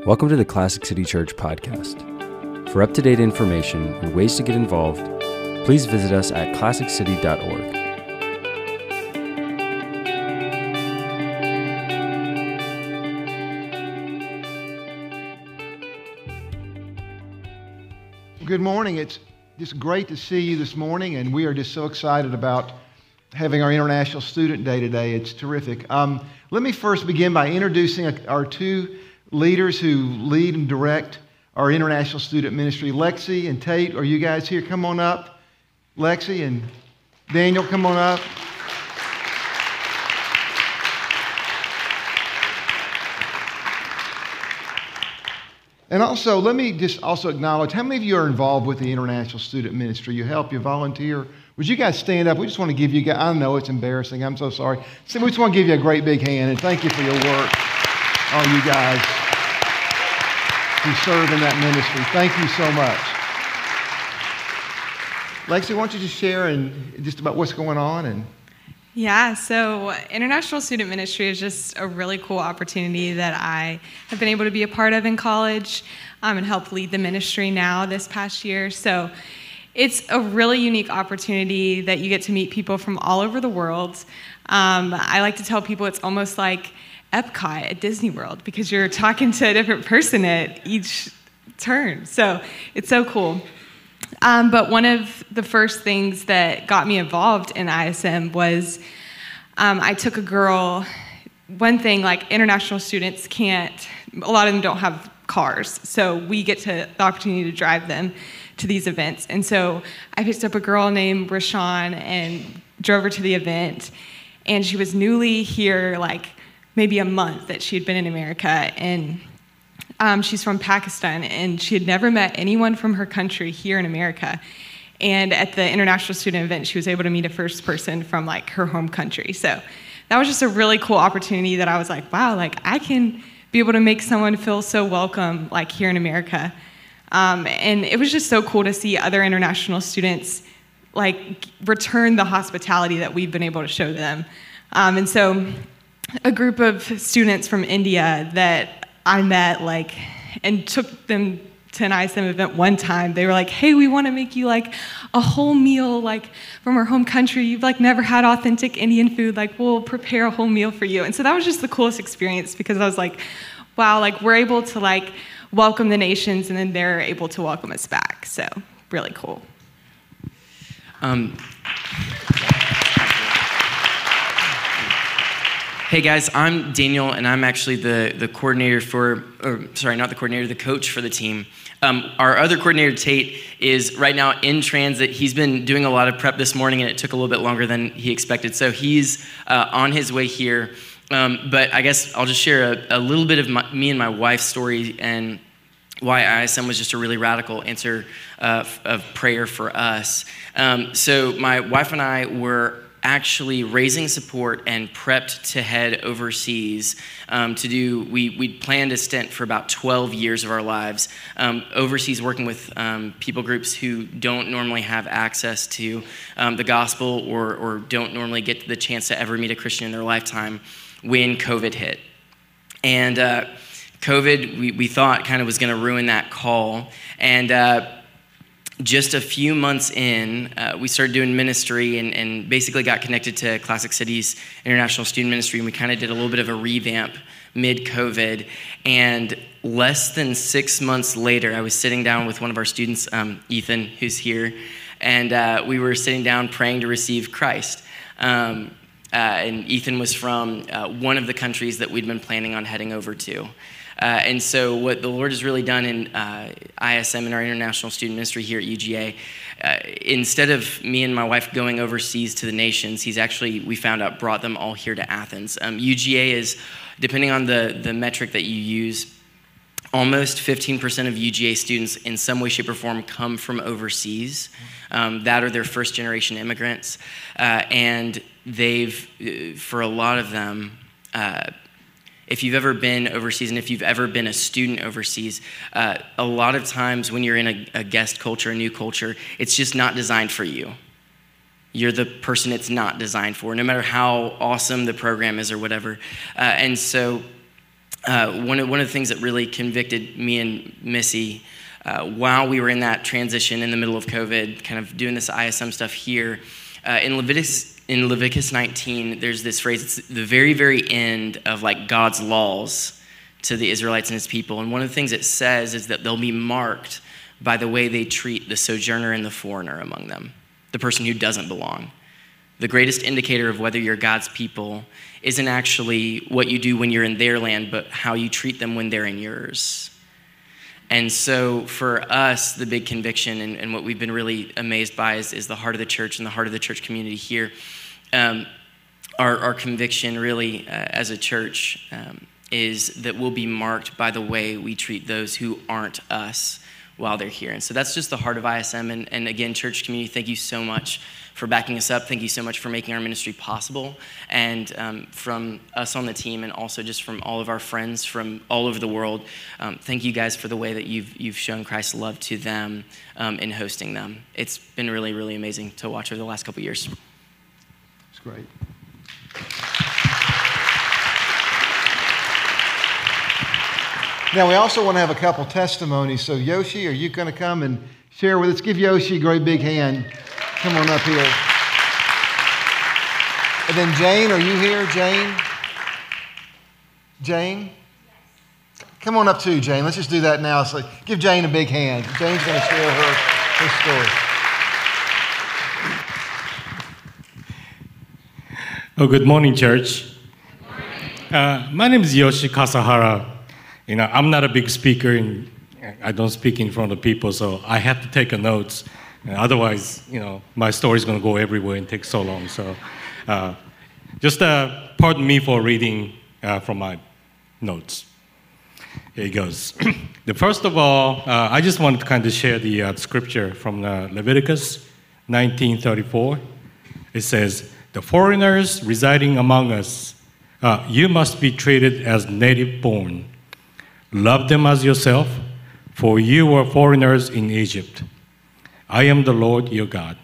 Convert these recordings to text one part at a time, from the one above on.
Welcome to the Classic City Church podcast. For up-to-date information and ways to get involved, please visit us at classiccity.org. Good morning. It's just great to see you this morning, and we are just so excited about having our International Student Day today. It's terrific. Let me first begin by introducing our two leaders who lead and direct our International Student Ministry. Lexi and Tate, are you guys here? Come on up. Lexi and Daniel, come on up. And also, let me just also acknowledge, how many of you are involved with the International Student Ministry? You help, you volunteer. Would you guys stand up? We just want to give you guys, I know it's embarrassing, I'm so sorry. So we just want to give you a great big hand and thank you for your work, all you guys who serve in that ministry. Thank you so much. Lexi, why don't you just share just about what's going on? Yeah, so International Student Ministry is just a really cool opportunity that I have been able to be a part of in college and help lead the ministry now this past year. So it's a really unique opportunity that you get to meet people from all over the world. I like to tell people it's almost like Epcot at Disney World because you're talking to a different person at each turn. So it's so cool. But one of the first things that got me involved in ISM was I took a girl. One thing, like international students can't, a lot of them don't have cars, so we get the opportunity to drive them to these events. And so I picked up a girl named Rashawn and drove her to the event, and she was newly here, like maybe a month that she had been in America, and she's from Pakistan, and she had never met anyone from her country here in America. And at the international student event, she was able to meet a first person from like her home country. So that was just a really cool opportunity that I was like, wow, like I can be able to make someone feel so welcome like here in America. And it was just so cool to see other international students like return the hospitality that we've been able to show them. And so a group of students from India that I met and took them to an ISM event one time. They were like, hey, we want to make you like a whole meal like from our home country. You've like never had authentic Indian food. Like we'll prepare a whole meal for you. And so that was just the coolest experience because I was like, wow, like we're able to like welcome the nations and then they're able to welcome us back. So really cool. Hey guys, I'm Daniel, and I'm actually the coordinator the coach for the team. Our other coordinator, Tate, is right now in transit. He's been doing a lot of prep this morning, and it took a little bit longer than he expected. So he's on his way here. But I guess I'll just share a little bit of me and my wife's story and why ISM was just a really radical answer of prayer for us. So my wife and I were actually raising support and prepped to head overseas we planned a stint for about 12 years of our lives overseas working with people groups who don't normally have access to the gospel or don't normally get the chance to ever meet a Christian in their lifetime when COVID hit. And COVID, we thought kind of was going to ruin that call. And just a few months in, we started doing ministry and basically got connected to Classic City's International Student Ministry, and we kind of did a little bit of a revamp mid-COVID. And less than 6 months later, I was sitting down with one of our students, Ethan, who's here, and we were sitting down praying to receive Christ. And Ethan was from one of the countries that we'd been planning on heading over to. And so what the Lord has really done in ISM and our International Student Ministry here at UGA, instead of me and my wife going overseas to the nations, he's actually, we found out, brought them all here to Athens. UGA is, depending on the metric that you use, almost 15% of UGA students in some way, shape, or form come from overseas. That are their first generation immigrants. And they've, for a lot of them, if you've ever been overseas and if you've ever been a student overseas, a lot of times when you're in a guest culture, a new culture, it's just not designed for you. You're the person it's not designed for, no matter how awesome the program is or whatever. And so one of the things that really convicted me and Missy while we were in that transition in the middle of COVID, kind of doing this ISM stuff here, in Leviticus 19, there's this phrase, it's the very, very end of like God's laws to the Israelites and his people. And one of the things it says is that they'll be marked by the way they treat the sojourner and the foreigner among them, the person who doesn't belong. The greatest indicator of whether you're God's people isn't actually what you do when you're in their land, but how you treat them when they're in yours. And so for us, the big conviction and what we've been really amazed by is the heart of the church and the heart of the church community here. Our conviction really as a church is that we'll be marked by the way we treat those who aren't us while they're here. And so that's just the heart of ISM. And again, church community, thank you so much for backing us up. Thank you so much for making our ministry possible. And from us on the team and also just from all of our friends from all over the world, thank you guys for the way that you've shown Christ's love to them in hosting them. It's been really, really amazing to watch over the last couple years. It's great. Now, we also want to have a couple testimonies. So, Yoshi, are you going to come and share with us? Give Yoshi a great big hand. Come on up here. And then Jane, are you here, Jane? Jane? Come on up too, Jane. Let's just do that now. So give Jane a big hand. Jane's going to share her story. Oh, good morning, church. Good morning. My name is Yoshi Kasahara. I'm not a big speaker, and I don't speak in front of people, so I have to take notes. Otherwise, my story's going to go everywhere and take so long. So just pardon me for reading from my notes. Here it goes. First of all, I just wanted to kind of share the scripture from Leviticus 19:34. It says, "The foreigners residing among us, you must be treated as native born. Love them as yourself, for you were foreigners in Egypt. I am the Lord your God."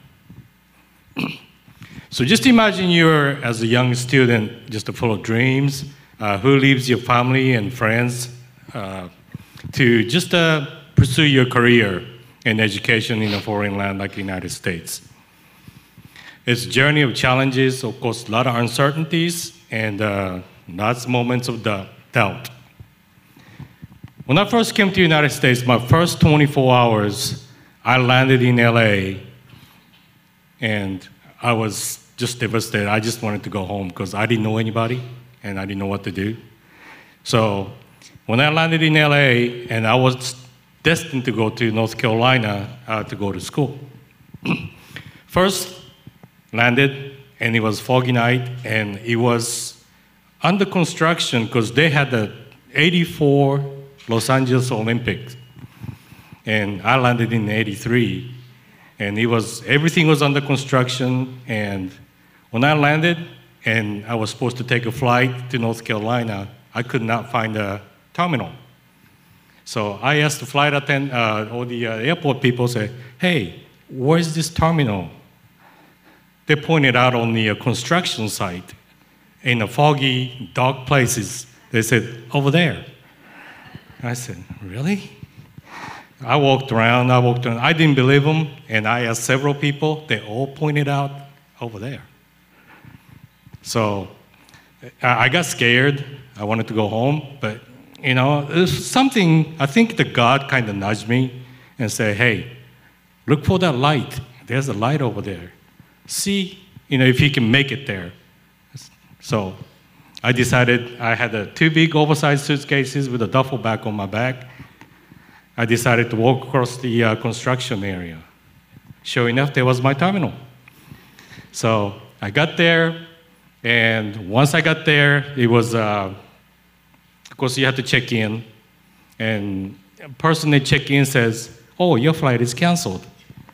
So just imagine you're, as a young student, just full of dreams, who leaves your family and friends to just pursue your career and education in a foreign land like the United States. It's a journey of challenges, of course, a lot of uncertainties, and lots of moments of doubt. When I first came to the United States, my first 24 hours, I landed in LA, and I was just devastated. I just wanted to go home because I didn't know anybody, and I didn't know what to do. So when I landed in LA, and I was destined to go to North Carolina to go to school. First landed, and it was foggy night, and it was under construction because they had the 84 Los Angeles Olympics. And I landed in 83, and everything was under construction. And when I landed, and I was supposed to take a flight to North Carolina, I could not find a terminal. So I asked the flight attendant, or the airport people, say, "Hey, where's this terminal?" They pointed out on the construction site in the foggy, dark places. They said, "Over there." I said, "Really?" I walked around. I didn't believe them, and I asked several people. They all pointed out over there. So I got scared. I wanted to go home, but there's something. I think that God kind of nudged me and said, "Hey, look for that light. There's a light over there. See, if you can make it there." So I decided. I had two big oversized suitcases with a duffel bag on my back. I decided to walk across the construction area. Sure enough, there was my terminal. So I got there, and once I got there, it was, of course, you have to check in. And the person that checked in says, "Oh, your flight is canceled."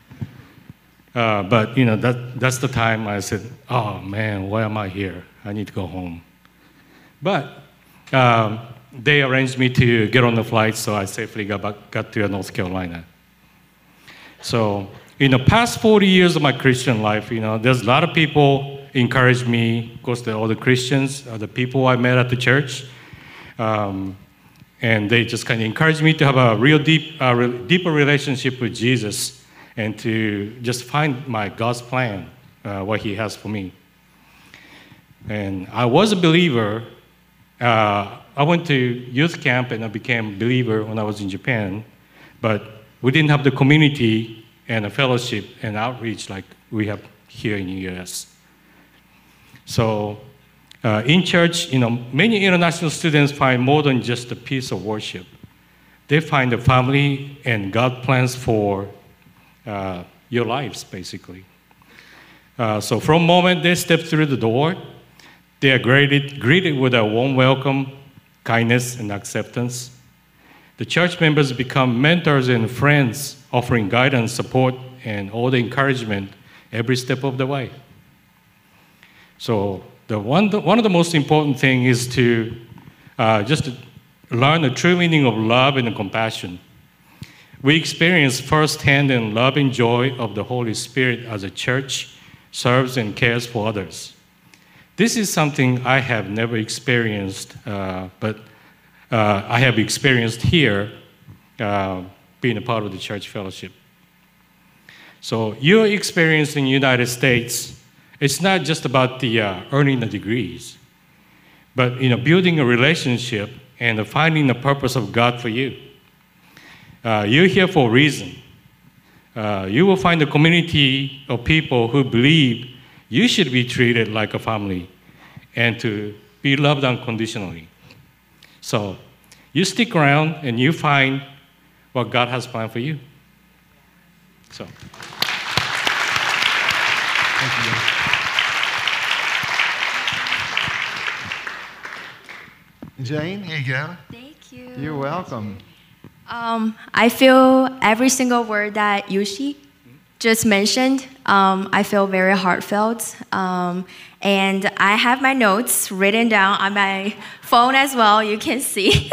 But, that's the time I said, "Oh, man, why am I here? I need to go home." But they arranged me to get on the flight, so I safely got to North Carolina. So in the past 40 years of my Christian life, there's a lot of people encouraged me. Of course, all the Christians, the people I met at the church. And they just kind of encouraged me to have a deeper relationship with Jesus and to just find my God's plan, what He has for me. And I was a believer. I went to youth camp and I became a believer when I was in Japan, but we didn't have the community and a fellowship and outreach like we have here in the U.S. So in church, many international students find more than just a piece of worship. They find a family and God plans for your lives, basically. So from the moment they step through the door, they are greeted with a warm welcome, kindness, and acceptance. The church members become mentors and friends, offering guidance, support, and all the encouragement every step of the way. So one of the most important things is to just learn the true meaning of love and compassion. We experience firsthand the love and joy of the Holy Spirit as a church serves and cares for others. This is something I have never experienced, but I have experienced here being a part of the church fellowship. So your experience in the United States, it's not just about the earning the degrees, but building a relationship and finding the purpose of God for you. You're here for a reason. You will find a community of people who believe you should be treated like a family and to be loved unconditionally. So you stick around and you find what God has planned for you. So. Thank you. Jane, here you go. Thank you. You're welcome. I feel every single word that Yushi just mentioned, I feel very heartfelt. And I have my notes written down on my phone as well, you can see.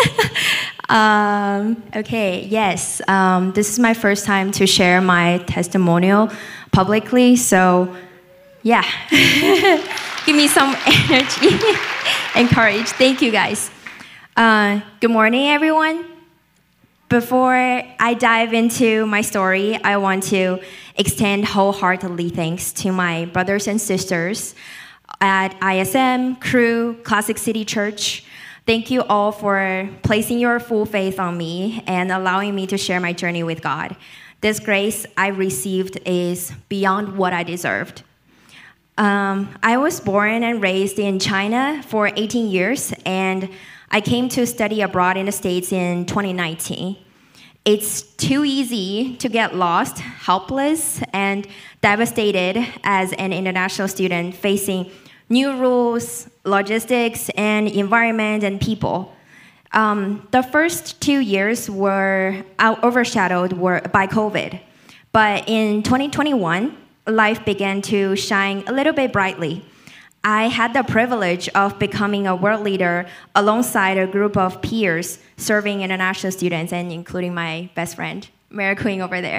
Okay, yes, this is my first time to share my testimonial publicly, so yeah, give me some energy and courage. Thank you, guys. Good morning, everyone. Before I dive into my story, I want to extend wholeheartedly thanks to my brothers and sisters at ISM, Cru, Classic City Church. Thank you all for placing your full faith on me and allowing me to share my journey with God. This grace I received is beyond what I deserved. I was born and raised in China for 18 years, and I came to study abroad in the States in 2019. It's too easy to get lost, helpless, and devastated as an international student facing new rules, logistics, and environment and people. The first 2 years were overshadowed by COVID. But in 2021, life began to shine a little bit brightly. I had the privilege of becoming a world leader alongside a group of peers serving international students, and including my best friend, Mary Queen over there.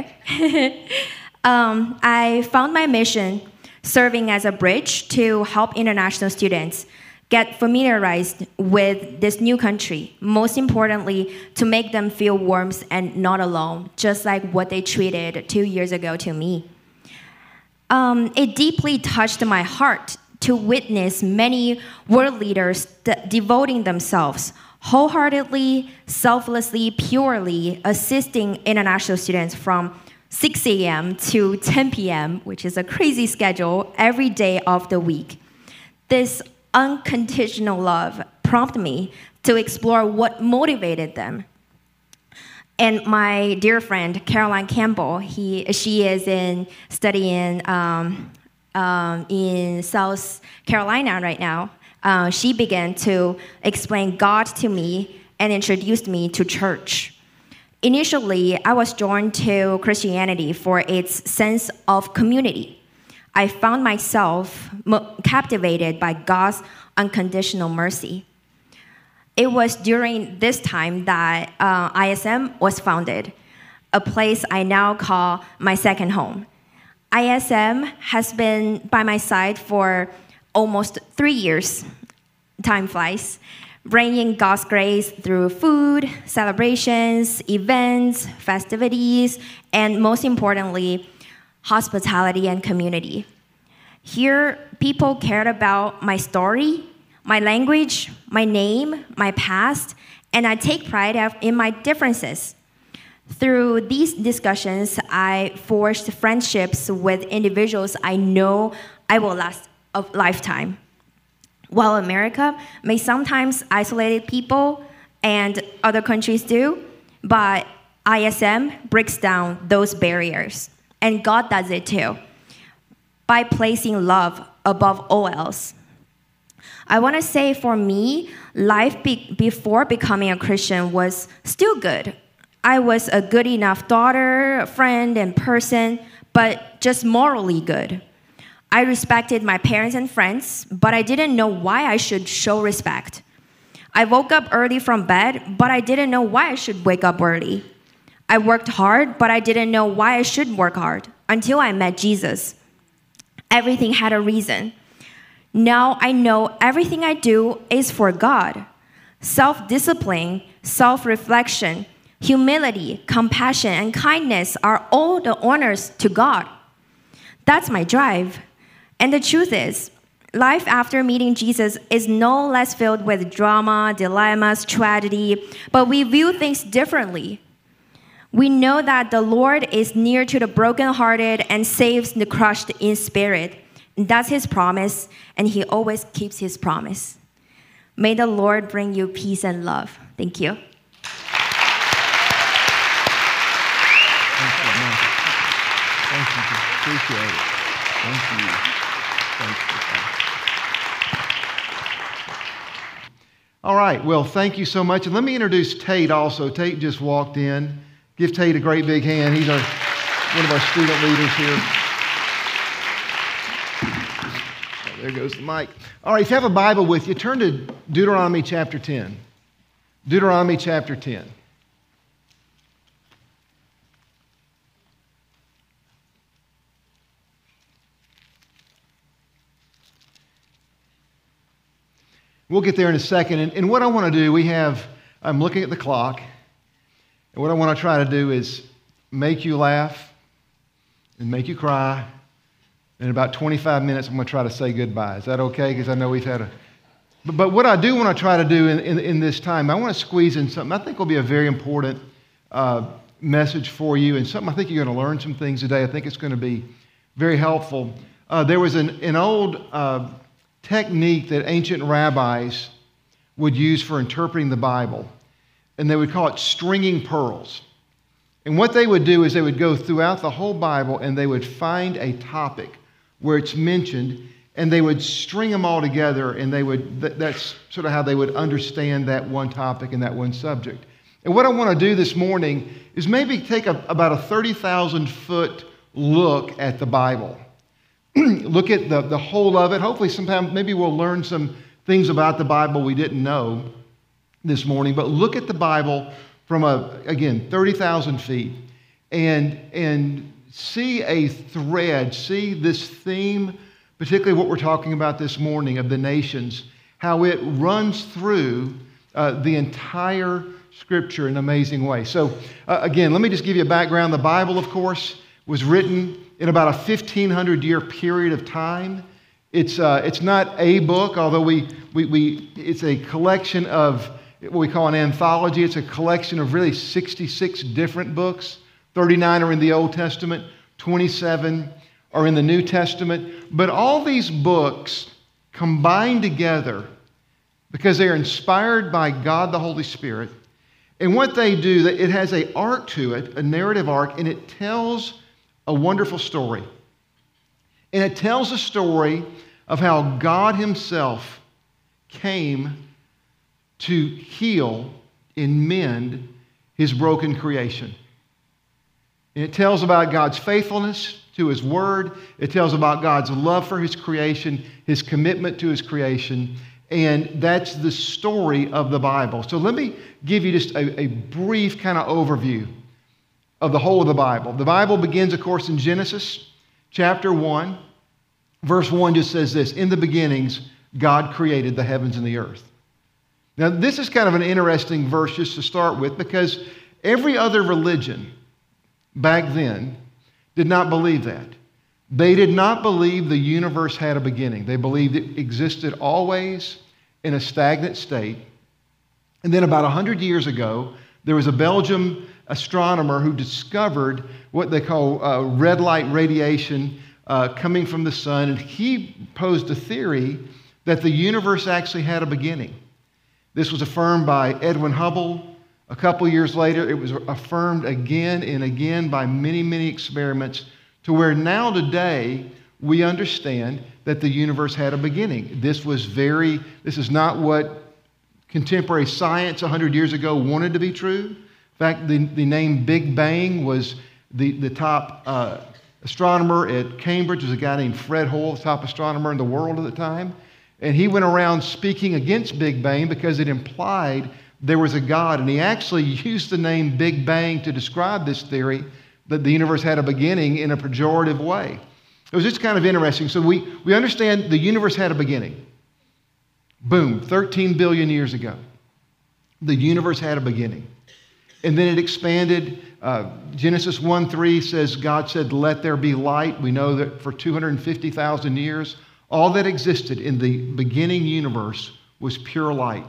I found my mission serving as a bridge to help international students get familiarized with this new country, most importantly, to make them feel warmth and not alone, just like what they treated 2 years ago to me. It deeply touched my heart to witness many world leaders devoting themselves wholeheartedly, selflessly, purely assisting international students from 6 a.m. to 10 p.m., which is a crazy schedule, every day of the week. This unconditional love prompted me to explore what motivated them. And my dear friend, Caroline Campbell, she is studying in South Carolina right now. She began to explain God to me and introduced me to church. Initially, I was drawn to Christianity for its sense of community. I found myself captivated by God's unconditional mercy. It was during this time that ISM was founded, a place I now call my second home. ISM has been by my side for almost 3 years. Time flies. bringing God's grace through food, celebrations, events, festivities, and most importantly, hospitality and community. Here, people cared about my story, my language, my name, my past, and I take pride in my differences. Through these discussions, I forged friendships with individuals I know I will last a lifetime. While America may sometimes isolate people, and other countries do, but ISM breaks down those barriers. And God does it too, by placing love above all else. I want to say for me, life before becoming a Christian was still good. I was a good enough daughter, friend, and person, but just morally good. I respected my parents and friends, but I didn't know why I should show respect. I woke up early from bed, but I didn't know why I should wake up early. I worked hard, but I didn't know why I should work hard until I met Jesus. Everything had a reason. Now I know everything I do is for God. Self-discipline, self-reflection, humility, compassion, and kindness are all the honors to God. That's my drive. And the truth is, life after meeting Jesus is no less filled with drama, dilemmas, tragedy, but we view things differently. We know that the Lord is near to the brokenhearted and saves the crushed in spirit. And that's his promise, and he always keeps his promise. May the Lord bring you peace and love. Thank you. Thank you. Appreciate it. Thank you. Thank you. All right. Well, thank you so much. And let me introduce Tate also. Tate just walked in. Give Tate a great big hand. He's one of our student leaders here. Oh, there goes the mic. All right. If you have a Bible with you, turn to Deuteronomy chapter 10. Deuteronomy chapter 10. We'll get there in a second. And what I want to do, I'm looking at the clock, and what I want to try to do is make you laugh and make you cry. In about 25 minutes, I'm going to try to say goodbye. Is that okay? Because I know we've had But what I do want to try to do in this time, I want to squeeze in something I think will be a very important message for you, and something I think you're going to learn some things today. I think it's going to be very helpful. There was an old technique that ancient rabbis would use for interpreting the Bible, and they would call it stringing pearls. And what they would do is they would go throughout the whole Bible and they would find a topic where it's mentioned, and they would string them all together, and that's sort of how they would understand that one topic and that one subject. And what I want to do this morning is maybe take about a 30,000-foot look at the Bible. Look at the whole of it. Hopefully sometime maybe we'll learn some things about the Bible we didn't know this morning. But look at the Bible from, again, 30,000 feet and see a thread, see this theme, particularly what we're talking about this morning of the nations, how it runs through the entire Scripture in an amazing way. So again, let me just give you a background. The Bible, of course, was written in about a 1,500-year period of time. It's not a book, although it's a collection of what we call an anthology. It's a collection of really 66 different books. 39 are in the Old Testament, 27 are in the New Testament. But all these books combine together because they are inspired by God the Holy Spirit. And what they do, it has an arc to it, a narrative arc, and it tells a wonderful story. And it tells a story of how God himself came to heal and mend his broken creation. And it tells about God's faithfulness to his word. It tells about God's love for his creation, his commitment to his creation. And that's the story of the Bible. So let me give you just a brief kind of overview of the whole of the Bible. The Bible begins, of course, in Genesis chapter 1. Verse 1 just says this: in the beginnings, God created the heavens and the earth. Now, this is kind of an interesting verse just to start with, because every other religion back then did not believe that. They did not believe the universe had a beginning. They believed it existed always in a stagnant state. And then about 100 years ago, there was a Belgian astronomer who discovered what they call red light radiation coming from the sun, and he posed a theory that the universe actually had a beginning. This was affirmed by Edwin Hubble. A couple years later, it was affirmed again and again by many, many experiments, to where now today we understand that the universe had a beginning. This is not what contemporary science 100 years ago wanted to be true. In fact, the name Big Bang was the top astronomer at Cambridge was a guy named Fred Hoyle, the top astronomer in the world at the time. And he went around speaking against Big Bang because it implied there was a God. And he actually used the name Big Bang to describe this theory that the universe had a beginning in a pejorative way. It was just kind of interesting. So we understand the universe had a beginning. Boom, 13 billion years ago. The universe had a beginning. And then it expanded. Genesis 1:3 says, God said, let there be light. We know that for 250,000 years, all that existed in the beginning universe was pure light.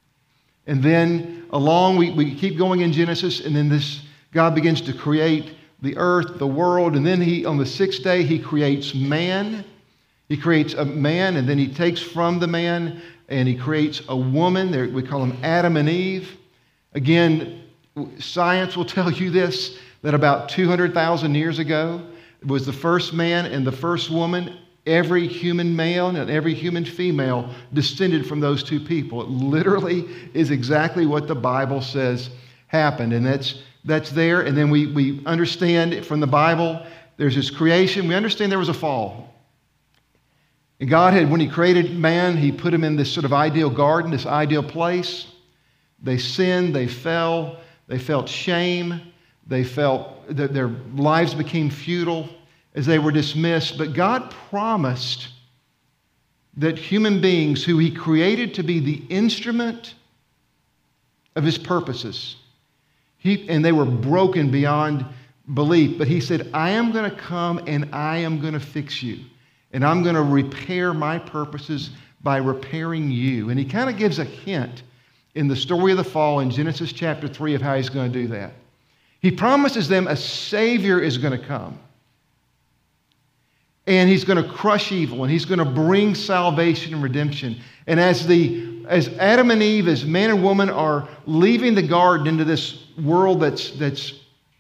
And then we keep going in Genesis, and then God begins to create the earth, the world, and then on the sixth day, he creates man. He creates a man, and then he takes from the man, and he creates a woman. We call them Adam and Eve. Again, science will tell you this, that about 200,000 years ago, it was the first man and the first woman. Every human male and every human female descended from those two people. It literally is exactly what the Bible says happened, and that's there. And then we understand from the Bible, there's this creation. We understand there was a fall. And God had, when he created man, he put him in this sort of ideal garden, this ideal place. They sinned, they fell, they felt shame, they felt that their lives became futile as they were dismissed. But God promised that human beings who he created to be the instrument of his purposes, and they were broken beyond belief, but he said, I am going to come and I am going to fix you. And I'm going to repair my purposes by repairing you. And he kind of gives a hint in the story of the fall in Genesis chapter 3 of how he's going to do that. He promises them a Savior is going to come. And he's going to crush evil, and he's going to bring salvation and redemption. And as Adam and Eve, as man and woman are leaving the garden into this world that's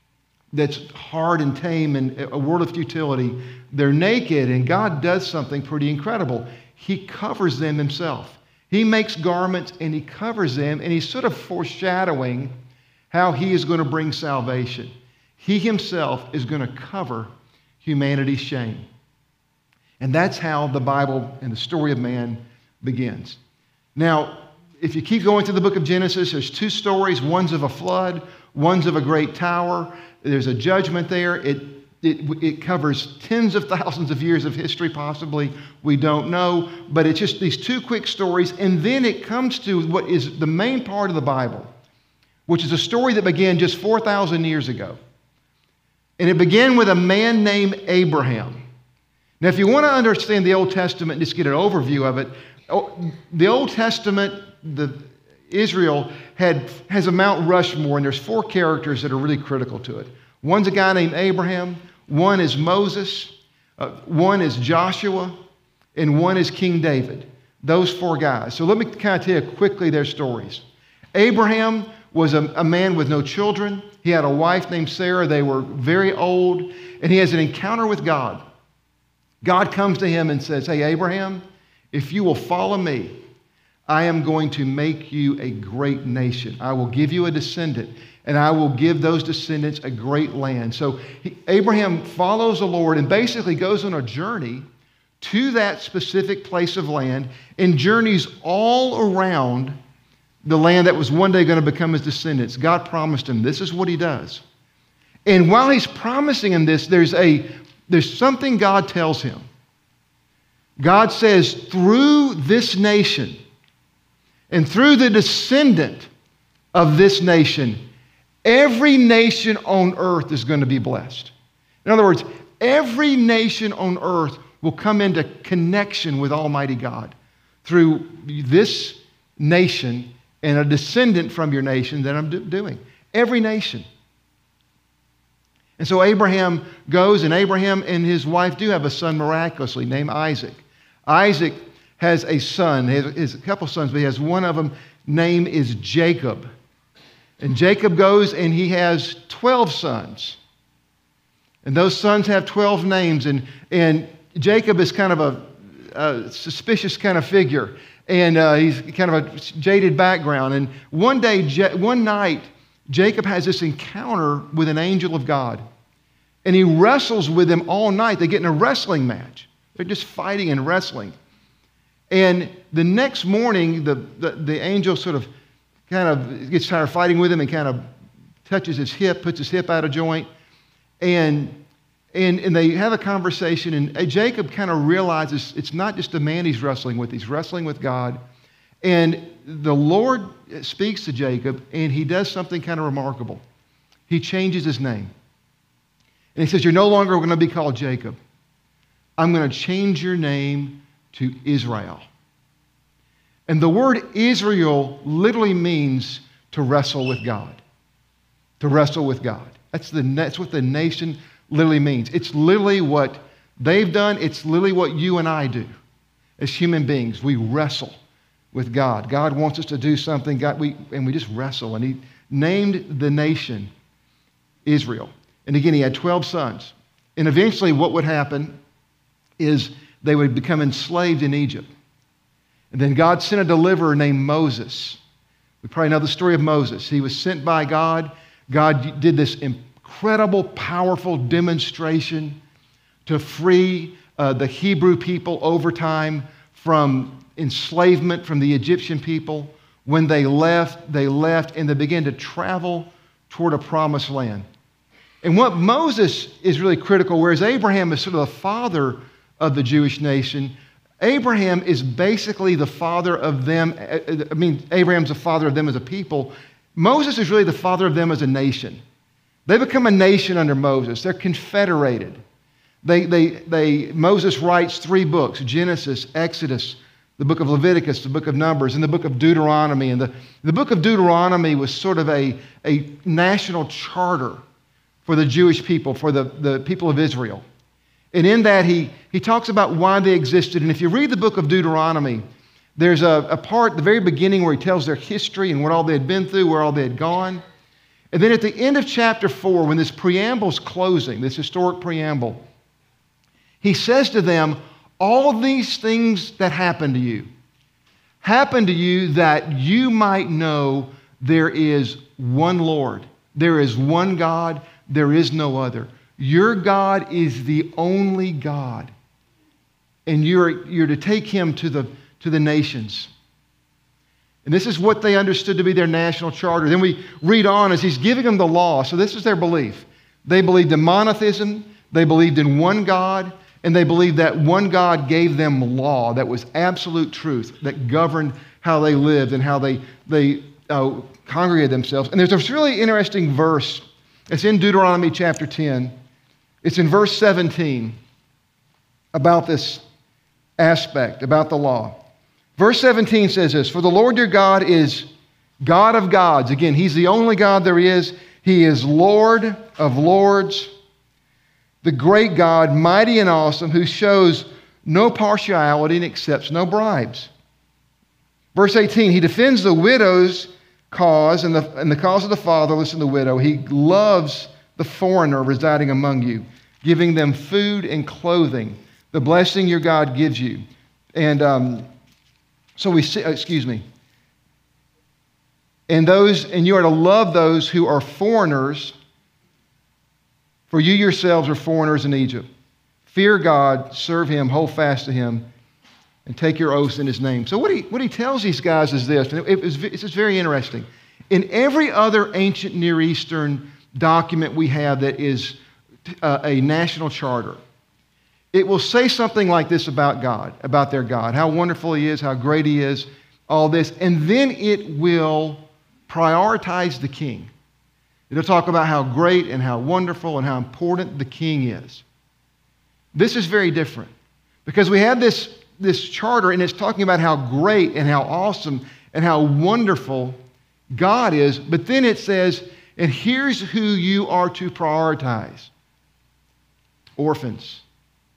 hard and tame and a world of futility, they're naked, and God does something pretty incredible. He covers them himself. He makes garments and he covers them, and he's sort of foreshadowing how he is going to bring salvation. He himself is going to cover humanity's shame. And that's how the Bible and the story of man begins. Now, if you keep going to the book of Genesis, there's two stories. One's of a flood, one's of a great tower. There's a judgment there. It covers tens of thousands of years of history, possibly. We don't know. But it's just these two quick stories. And then it comes to what is the main part of the Bible, which is a story that began just 4,000 years ago. And it began with a man named Abraham. Now, if you want to understand the Old Testament, just get an overview of it, the Old Testament, Israel has a Mount Rushmore, and there's four characters that are really critical to it. One's a guy named Abraham, one is Moses, one is Joshua, and one is King David. Those four guys. So let me kind of tell you quickly their stories. Abraham was a man with no children. He had a wife named Sarah. They were very old, and he has an encounter with God. God comes to him and says, hey, Abraham, if you will follow me, I am going to make you a great nation. I will give you a descendant, and I will give those descendants a great land. So Abraham follows the Lord and basically goes on a journey to that specific place of land and journeys all around the land that was one day going to become his descendants. God promised him this is what he does. And while he's promising him this, there's something God tells him. God says, through this nation, And through the descendant of this nation, every nation on earth is going to be blessed. In other words, every nation on earth will come into connection with Almighty God through this nation and a descendant from your nation that I'm doing. Every nation. And so Abraham goes, and Abraham and his wife do have a son miraculously named Isaac. Isaac has a son. He has a couple sons, but he has one of them. Name is Jacob. And Jacob goes and he has 12 sons. And those sons have 12 names. And Jacob is kind of a suspicious kind of figure. And he's kind of a jaded background. And one night, Jacob has this encounter with an angel of God. And he wrestles with him all night. They get in a wrestling match. They're just fighting and wrestling. And the next morning, the angel sort of kind of gets tired of fighting with him and kind of touches his hip, puts his hip out of joint. And they have a conversation. And Jacob kind of realizes it's not just a man he's wrestling with God. And the Lord speaks to Jacob, and he does something kind of remarkable. He changes his name. And he says, you're no longer going to be called Jacob. I'm going to change your name to Israel. And the word Israel literally means to wrestle with God. To wrestle with God. That's what the nation literally means. It's literally what they've done. It's literally what you and I do as human beings. We wrestle with God. God wants us to do something, and we just wrestle. And he named the nation Israel. And again, he had 12 sons. And eventually what would happen is they would become enslaved in Egypt. And then God sent a deliverer named Moses. We probably know the story of Moses. He was sent by God. God did this incredible, powerful demonstration to free the Hebrew people over time from enslavement from the Egyptian people. When they left, and they began to travel toward a promised land. And what Moses is really critical, whereas Abraham is sort of the father of the Jewish nation, Abraham is basically the father of them. Abraham's the father of them as a people. Moses is really the father of them as a nation. They become a nation under Moses. They're confederated. Moses writes 3 books, Genesis, Exodus, the book of Leviticus, the book of Numbers, and the book of Deuteronomy. And the book of Deuteronomy was sort of a national charter for the Jewish people, for the people of Israel. And in that, he talks about why they existed. And if you read the book of Deuteronomy, there's a part at the very beginning where he tells their history and what all they had been through, where all they had gone. And then at the end of chapter 4, when this preamble's closing, this historic preamble, he says to them, all these things that happened to you that you might know there is one Lord, there is one God, there is no other. Your God is the only God. And you're to take him to the nations. And this is what they understood to be their national charter. Then we read on as he's giving them the law. So this is their belief. They believed in monotheism. They believed in one God. And they believed that one God gave them law that was absolute truth, that governed how they lived and how they congregated themselves. And there's this really interesting verse. It's in Deuteronomy chapter 10. It's in verse 17 about this aspect, about the law. Verse 17 says this, for the Lord your God is God of gods. Again, he's the only God there is. He is Lord of lords, the great God, mighty and awesome, who shows no partiality and accepts no bribes. Verse 18, he defends the widow's cause and the cause of the fatherless and the widow. He loves the foreigner residing among you, giving them food and clothing, the blessing your God gives you. And so we see, and you are to love those who are foreigners, for you yourselves are foreigners in Egypt. Fear God, serve him, hold fast to him, and take your oaths in his name. So what he tells these guys is this, and it's just very interesting. In every other ancient Near Eastern document we have that is a national charter, it will say something like this about God, about their God, how wonderful he is, how great he is. all this, and then it will prioritize the king. It'll talk about how great and how wonderful and how important the king is. This is very different because we have this charter, and it's talking about how great and how awesome and how wonderful God is, but then it says, and here's who you are to prioritize: orphans,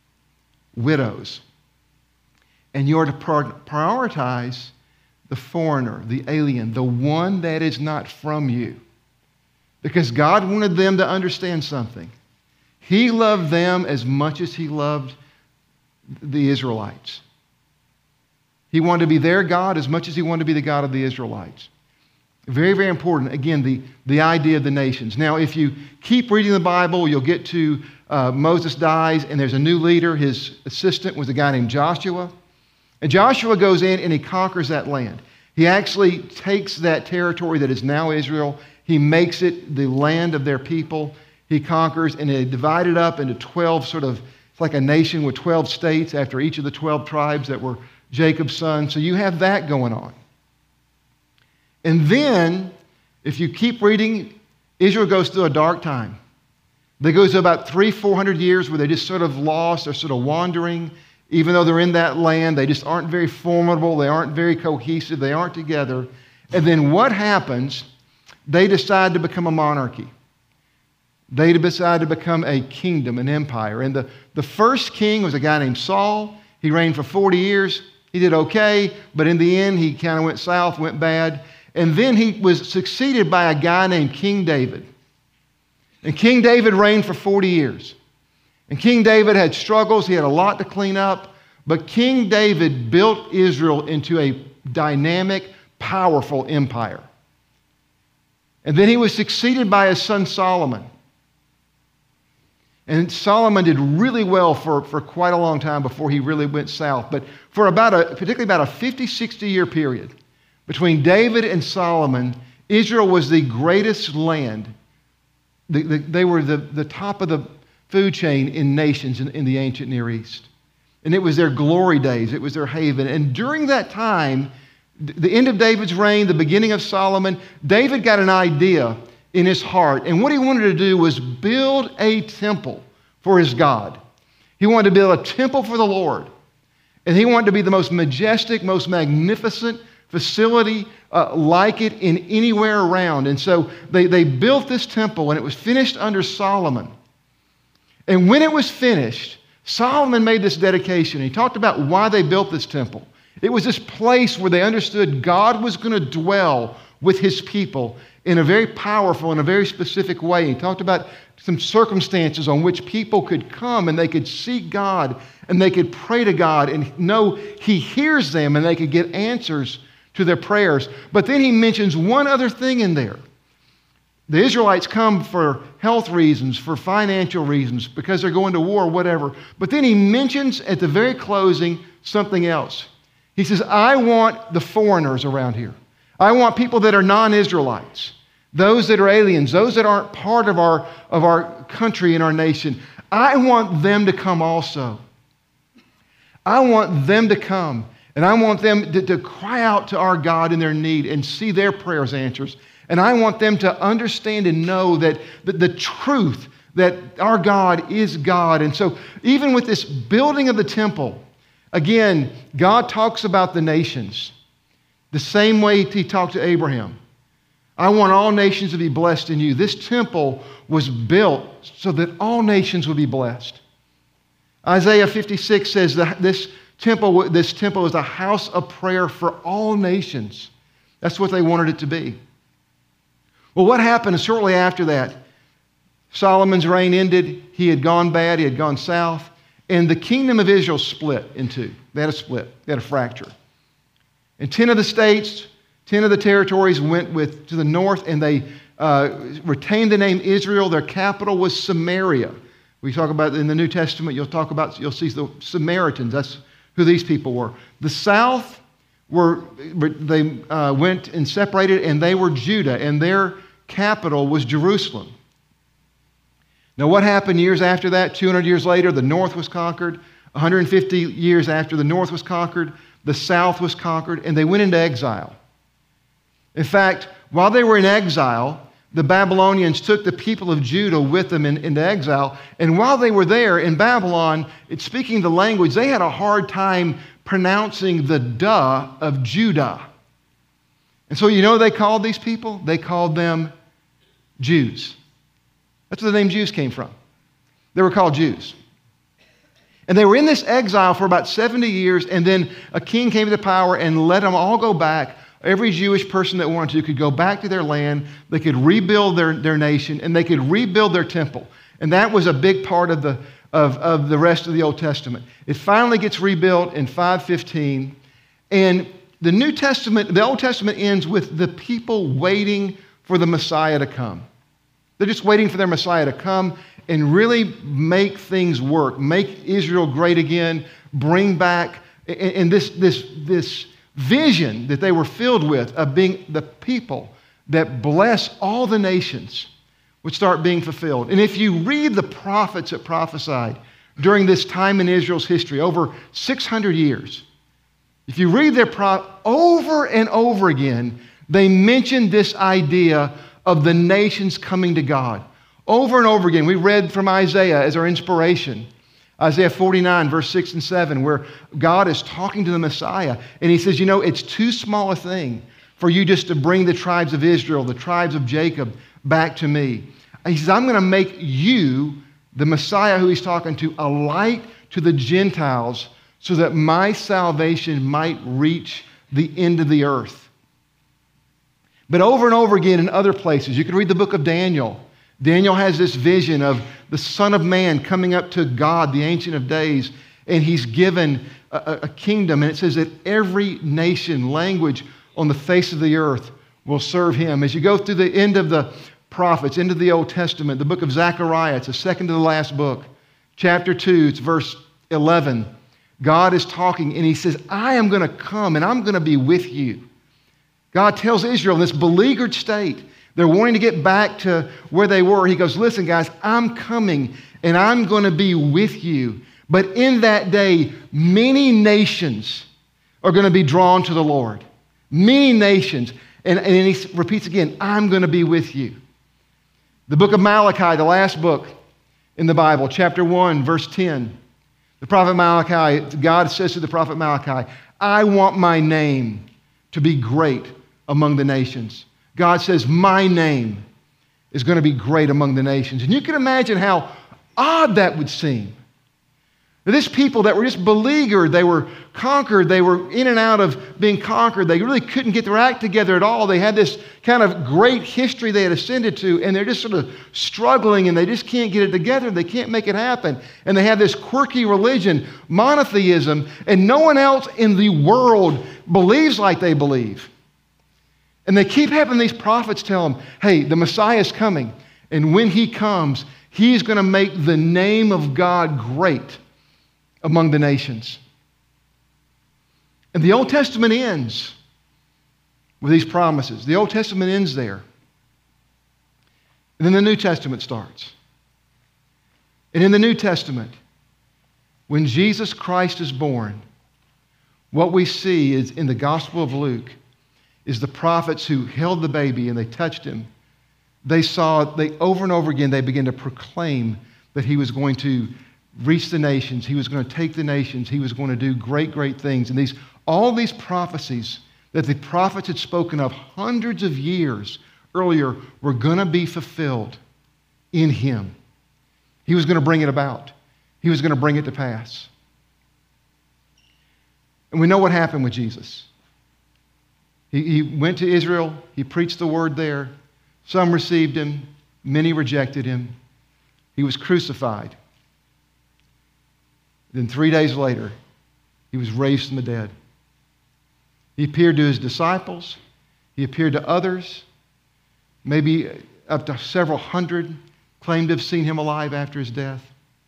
widows. And you are to prioritize the foreigner, the alien, the one that is not from you. Because God wanted them to understand something. He loved them as much as He loved the Israelites. He wanted to be their God as much as He wanted to be the God of the Israelites. Very, very important. Again, the idea of the nations. Now, if you keep reading the Bible, you'll get to Moses dies, and there's a new leader. His assistant was a guy named Joshua. And Joshua goes in and he conquers that land. He actually takes that territory that is now Israel. He makes it the land of their people. He conquers, and they divide it up into 12 it's like a nation with 12 states after each of the 12 tribes that were Jacob's sons. So you have that going on. And then, if you keep reading, Israel goes through a dark time. They go through about 300-400 years where they're just sort of lost, they're sort of wandering. Even though they're in that land, they just aren't very formidable, they aren't very cohesive, they aren't together. And then what happens? They decide to become a monarchy. They decide to become a kingdom, an empire. And the first king was a guy named Saul. He reigned for 40 years. He did okay, but in the end, he kind of went south, went bad. And then he was succeeded by a guy named King David. And King David reigned for 40 years. And King David had struggles. He had a lot to clean up. But King David built Israel into a dynamic, powerful empire. And then he was succeeded by his son Solomon. And Solomon did really well for quite a long time before he really went south. But for particularly about a 50, 60-year period, between David and Solomon, Israel was the greatest land. They were the top of the food chain in nations in the ancient Near East. And it was their glory days. It was their haven. And during that time, the end of David's reign, the beginning of Solomon, David got an idea in his heart. And what he wanted to do was build a temple for his God. He wanted to build a temple for the Lord. And he wanted to be the most majestic, most magnificent facility like it in anywhere around. And so they built this temple, and it was finished under Solomon. And when it was finished, Solomon made this dedication. He talked about why they built this temple. It was this place where they understood God was going to dwell with His people in a very powerful and a very specific way. He talked about some circumstances on which people could come and they could seek God and they could pray to God and know He hears them and they could get answers to their prayers. But then he mentions one other thing in there. The Israelites come for health reasons, for financial reasons, because they're going to war, whatever. But then he mentions at the very closing something else. He says, I want the foreigners around here. I want people that are non-Israelites, those that are aliens, those that aren't part of our country and our nation. I want them to come also. I want them to come, and I want them to cry out to our God in their need and see their prayers answered. And I want them to understand and know that the truth that our God is God. And so even with this building of the temple, again, God talks about the nations the same way He talked to Abraham. I want all nations to be blessed in you. This temple was built so that all nations would be blessed. Isaiah 56 says that this temple is a house of prayer for all nations. That's what they wanted it to be. Well, what happened shortly after that? Solomon's reign ended. He had gone bad. He had gone south. And the kingdom of Israel split in two. They had a split. They had a fracture. And 10 of the states, 10 of the territories went to the north, and they retained the name Israel. Their capital was Samaria. We talk about in the New Testament, you'll see the Samaritans. That's who these people were. The south they went and separated, and they were Judah, and their capital was Jerusalem. Now, what happened years after that? 200 years later, the north was conquered. 150 years after the north was conquered, the south was conquered, and they went into exile. In fact, while they were in exile, the Babylonians took the people of Judah with them into exile. And while they were there in Babylon, speaking the language, they had a hard time pronouncing the duh of Judah. And so you know what they called these people? They called them Jews. That's where the name Jews came from. They were called Jews. And they were in this exile for about 70 years, and then a king came to power and let them all go back. Every Jewish person that wanted to could go back to their land, they could rebuild their nation, and they could rebuild their temple. And that was a big part of the rest of the Old Testament. It finally gets rebuilt in 515, and the Old Testament ends with the people waiting for the Messiah to come. They're just waiting for their Messiah to come and really make things work, make Israel great again, bring back, and this vision that they were filled with of being the people that bless all the nations would start being fulfilled. And if you read the prophets that prophesied during this time in Israel's history, over 600 years, if you read their over and over again, they mention this idea of the nations coming to God. Over and over again, we read from Isaiah as our inspiration. Isaiah 49, verse 6 and 7, where God is talking to the Messiah. And he says, you know, it's too small a thing for you just to bring the tribes of Israel, the tribes of Jacob, back to me. And he says, I'm going to make you, the Messiah who he's talking to, a light to the Gentiles so that my salvation might reach the end of the earth. But over and over again in other places, you can read the book of Daniel. Daniel has this vision of the Son of Man coming up to God, the Ancient of Days, and he's given a kingdom. And it says that every nation, language on the face of the earth will serve him. As you go through the end of the prophets, into the Old Testament, the book of Zechariah, it's the second to the last book. Chapter 2, it's verse 11. God is talking, and he says, I am going to come, and I'm going to be with you. God tells Israel in this beleaguered state, they're wanting to get back to where they were. He goes, listen, guys, I'm coming, and I'm going to be with you. But in that day, many nations are going to be drawn to the Lord. Many nations. And he repeats again, I'm going to be with you. The book of Malachi, the last book in the Bible, chapter 1, verse 10. The prophet Malachi, God says to the prophet Malachi, I want my name to be great among the nations. God says, my name is going to be great among the nations. And you can imagine how odd that would seem. This people that were just beleaguered, they were conquered, they were in and out of being conquered. They really couldn't get their act together at all. They had this kind of great history they had ascended to, and they're just sort of struggling, and they just can't get it together. They can't make it happen. And they have this quirky religion, monotheism, and no one else in the world believes like they believe. And they keep having these prophets tell them, hey, the Messiah is coming. And when he comes, he's going to make the name of God great among the nations. And the Old Testament ends with these promises. The Old Testament ends there. And then the New Testament starts. And in the New Testament, when Jesus Christ is born, what we see is in the Gospel of Luke is the prophets who held the baby and they touched him. They over and over again, they began to proclaim that he was going to reach the nations. He was going to take the nations. He was going to do great, great things. And all these prophecies that the prophets had spoken of hundreds of years earlier were going to be fulfilled in him. He was going to bring it about. He was going to bring it to pass. And we know what happened with Jesus. He went to Israel. He preached the word there. Some received him. Many rejected him. He was crucified. Then 3 days later, he was raised from the dead. He appeared to his disciples. He appeared to others. Maybe up to several hundred claimed to have seen him alive after his death.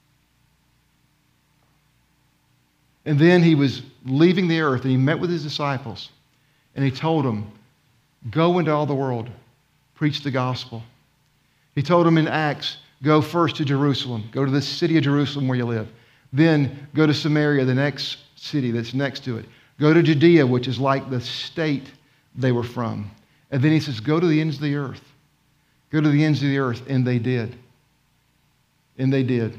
And then he was leaving the earth, and he met with his disciples. And he told them, go into all the world, preach the gospel. He told them in Acts, go first to Jerusalem. Go to the city of Jerusalem where you live. Then go to Samaria, the next city that's next to it. Go to Judea, which is like the state they were from. And then he says, go to the ends of the earth. Go to the ends of the earth. And they did. And they did.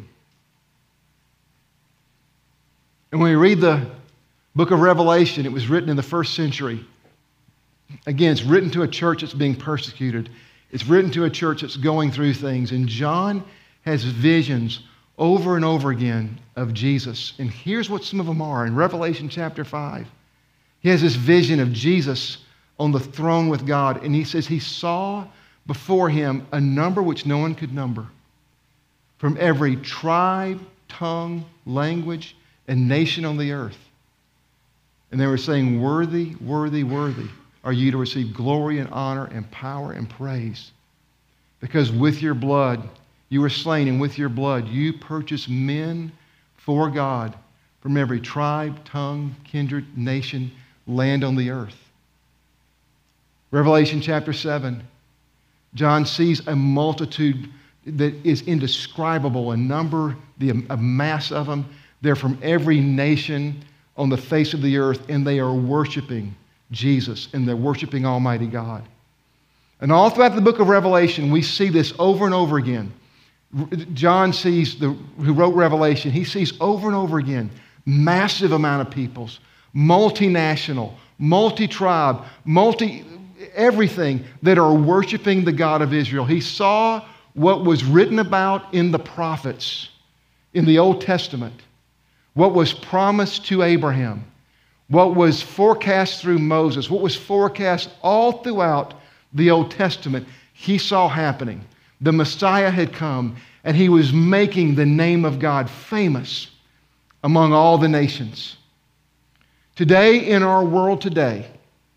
And when we read the book of Revelation, it was written in the first century. Again, it's written to a church that's being persecuted. It's written to a church that's going through things. And John has visions over and over again of Jesus. And here's what some of them are. In Revelation chapter 5, he has this vision of Jesus on the throne with God. And he says he saw before him a number which no one could number, from every tribe, tongue, language, and nation on the earth. And they were saying, worthy, worthy, worthy are you to receive glory and honor and power and praise. Because with your blood you were slain, and with your blood you purchased men for God from every tribe, tongue, kindred, nation, land on the earth. Revelation chapter 7, John sees a multitude that is indescribable, a number, a mass of them. They're from every nation on the face of the earth, and they are worshiping Jesus, and they're worshiping Almighty God. And all throughout the book of Revelation, we see this over and over again. John sees, who wrote Revelation, he sees over and over again massive amount of peoples, multinational, multi-tribe, everything that are worshiping the God of Israel. He saw what was written about in the prophets in the Old Testament, what was promised to Abraham, what was forecast through Moses, what was forecast all throughout the Old Testament. He saw happening. The Messiah had come, and he was making the name of God famous among all the nations. Today, in our world today,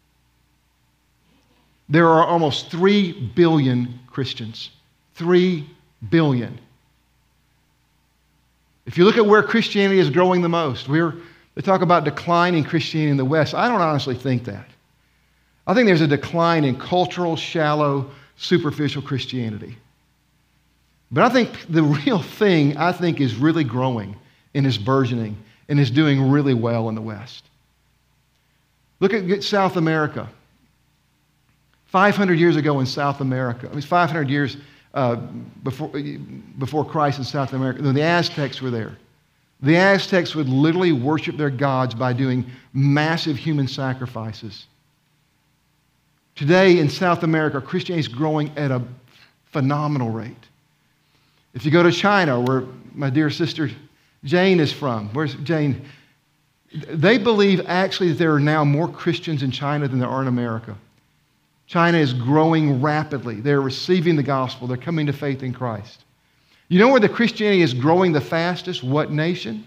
there are almost 3 billion Christians. 3 billion. If you look at where Christianity is growing the most, they talk about declining Christianity in the West. I don't honestly think that. I think there's a decline in cultural, shallow, superficial Christianity. But I think the real thing, is really growing and is burgeoning and is doing really well in the West. Look at South America. 500 years ago in South America, 500 years before Christ in South America, the Aztecs were there. The Aztecs would literally worship their gods by doing massive human sacrifices. Today in South America, Christianity is growing at a phenomenal rate. If you go to China, where my dear sister Jane is from, where's Jane? They believe actually that there are now more Christians in China than there are in America. China is growing rapidly. They're receiving the gospel. They're coming to faith in Christ. You know where the Christianity is growing the fastest? What nation?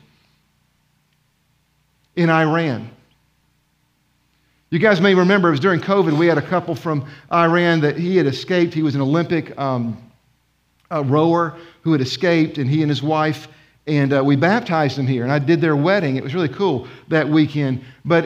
In Iran. You guys may remember it was during COVID, we had a couple from Iran that he had escaped. He was an Olympic rower who had escaped, and he and his wife, and we baptized him here. And I did their wedding. It was really cool that weekend. But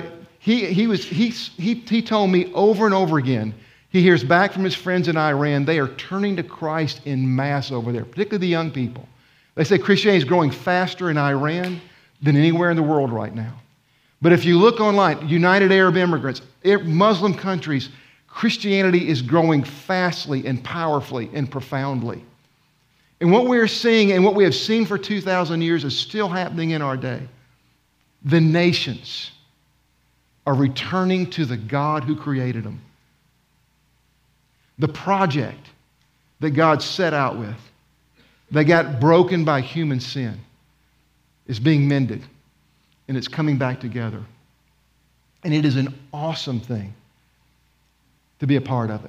he told me over and over again, he hears back from his friends in Iran. They are turning to Christ in mass over there, particularly the young people. They say Christianity is growing faster in Iran than anywhere in the world right now. But if you look online, United Arab Emirates, Muslim countries, Christianity is growing fastly and powerfully and profoundly. And what we're seeing and what we have seen for 2,000 years is still happening in our day. The nations are returning to the God who created them. The project that God set out with, that got broken by human sin, is being mended, and it's coming back together. And it is an awesome thing to be a part of it.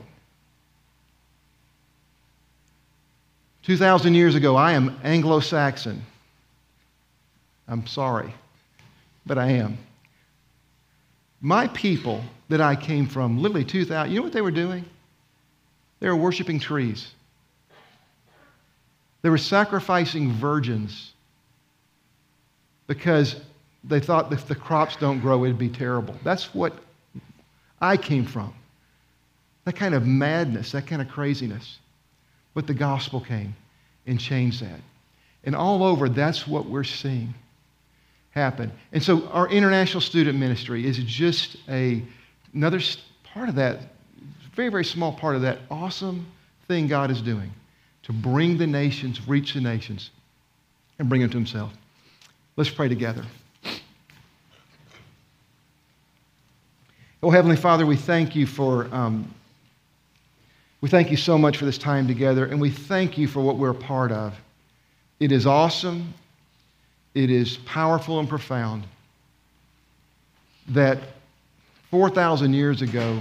2,000 years ago, I am Anglo-Saxon. I'm sorry, but I am. My people that I came from, literally 2,000, you know what they were doing? They were worshiping trees. They were sacrificing virgins because they thought if the crops don't grow, it'd be terrible. That's what I came from. That kind of madness, that kind of craziness. But the gospel came and changed that. And all over, that's what we're seeing happen. And so our international student ministry is just another part of that, very, very small part of that awesome thing God is doing to bring the nations, reach the nations, and bring them to himself. Let's pray together. Oh, Heavenly Father, we thank you we thank you so much for this time together, and we thank you for what we're a part of. It is awesome. It is powerful and profound that 4,000 years ago,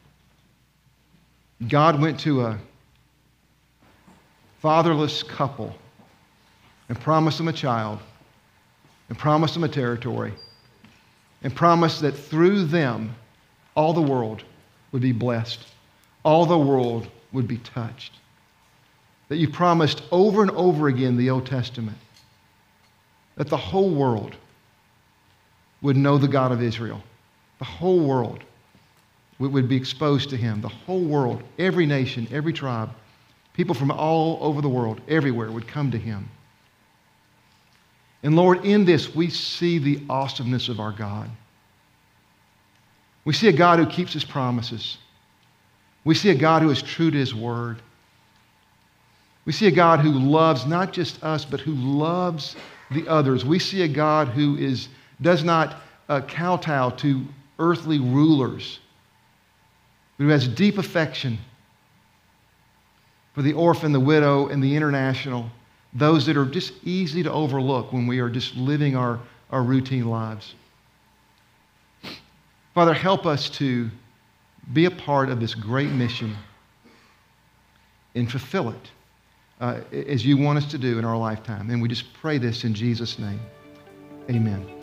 God went to a fatherless couple and promised them a child and promised them a territory and promised that through them, all the world would be blessed. All the world would be touched. That you promised over and over again in the Old Testament that the whole world would know the God of Israel. The whole world would be exposed to him. The whole world, every nation, every tribe, people from all over the world, everywhere would come to him. And Lord, in this, we see the awesomeness of our God. We see a God who keeps his promises. We see a God who is true to his word. We see a God who loves not just us, but who loves the others. We see a God who does not kowtow to earthly rulers, but who has deep affection for the orphan, the widow, and the international, those that are just easy to overlook when we are just living our routine lives. Father, help us to be a part of this great mission and fulfill it as you want us to do in our lifetime. And we just pray this in Jesus' name. Amen.